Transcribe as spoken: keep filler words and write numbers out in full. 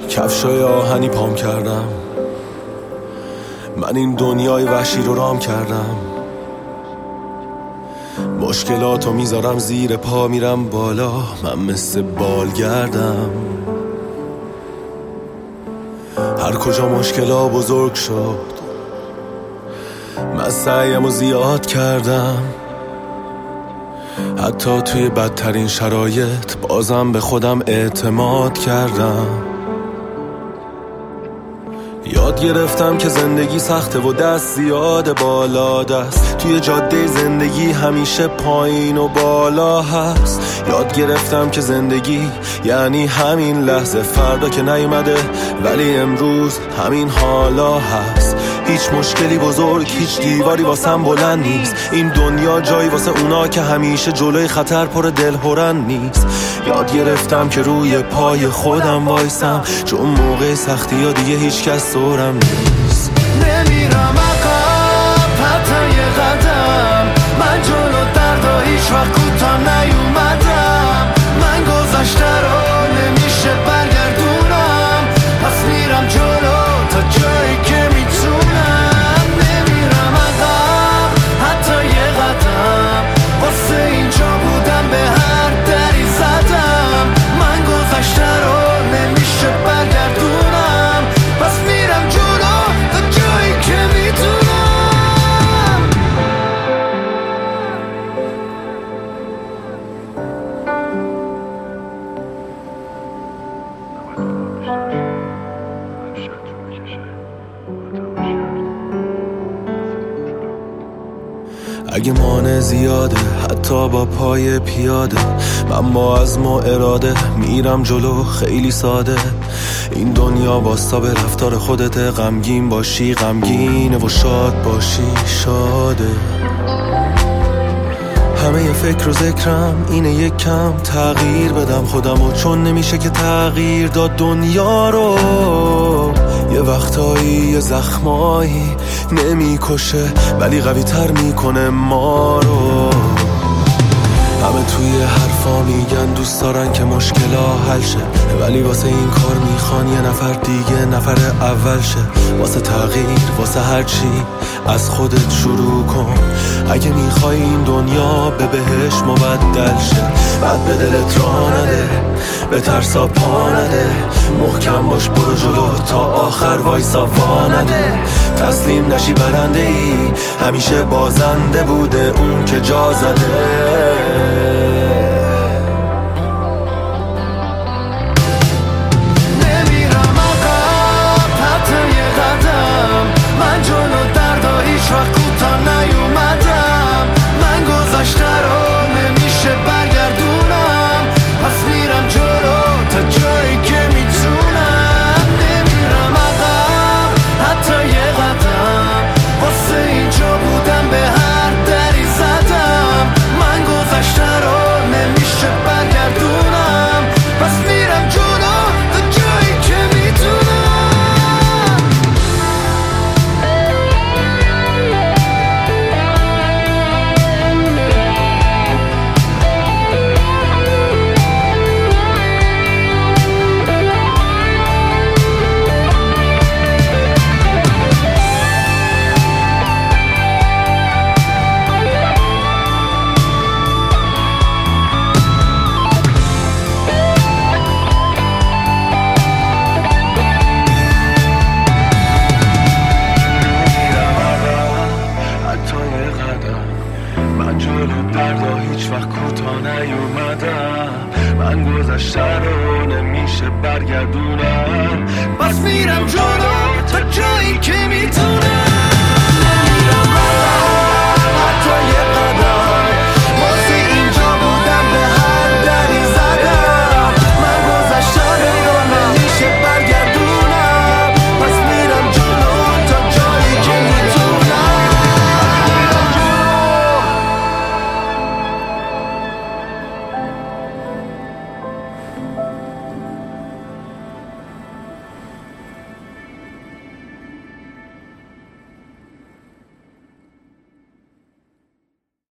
کفشای آهنی پام کردم، من این دنیای وحشی رو رام کردم. مشکلاتو میذارم زیر پا، میرم بالا، من مثل بالگردم. هر کجا مشکلا بزرگ شد، من سعیمو زیاد کردم. حتی توی بدترین شرایط بازم به خودم اعتماد کردم. یاد گرفتم که زندگی سخته و دست زیاده بالا دست، توی جاده زندگی همیشه پایین و بالا هست. یاد گرفتم که زندگی یعنی همین لحظه، فردا که نیومده ولی امروز همین حالا هست. هیچ مشکلی بزرگ، هیچ دیواری واسم بلند نیست. این دنیا جایی واسه اونا که همیشه جلوی خطر پر دلهرن نیست. یاد گرفتم که روی پای خودم وایسم، چون موقع سختی ها دیگه هیچ کس دورم نیست. نمیرم عقب حتی یه قدم، من جلو دردا هیچ وقت کوتاه نیومدم. من گذشته رو نمیشه برگردونم، پس میرم جلو تا جایی که میتونم. نمیرم عقب حتی یه قدم، واسه اینجا بودم به هر دری زدم. من گذشته رو نمیشه برگردونم، پس میرم جلو تا جایی که میتونم. اگه مانع زیاده حتی با پای پیاده، من با عزم و اراده میرم جلو خیلی ساده. این دنیا واستا به رفتار خودت، غمگین باشی غمگینه و شاد باشی شاده. همه ی فکر و ذکرم اینه یک کم تغییر بدم خودمو، چون نمیشه که تغییر داد دنیا رو. یه وقتایی یه زخمایی نمیکشه ولی قوی تر میکنه ما رو. همه توی حرفا میگن دوست دارن که مشکلا حل شه، ولی واسه این کار میخوان یه نفر دیگه نفر اول شه. واسه تغییر واسه هر چی از خودت شروع کن. اگه میخوای این دنیا به بهش مبدل شه، بعد به دلت راه نده، به ترسا پا نده. محکم باش برو جلو تا آخر وایسا وا نده. تسلیم نشی برنده ای، همیشه بازنده بوده اون که جا زده. نمیرم عقب حتی یه قدم، من جلو دردا هیچ وقت کوتاه نیومدم. من گذشته رو نمیشه برگردونم، پس میرم جلو تا جایی که میتونم. نمیرم عقب حتی یه قدم، واسه اینجا بودم به هر دری زدم. من گذشته رو نمیشه برگردونم، پس میرم جلو تا جایی که میتونم. من جلو دردا هیچ وقت کوتاه نیومدم. من گذشته رو نمیشه برگردونم، پس میرم جلو تا جایی که میتونم.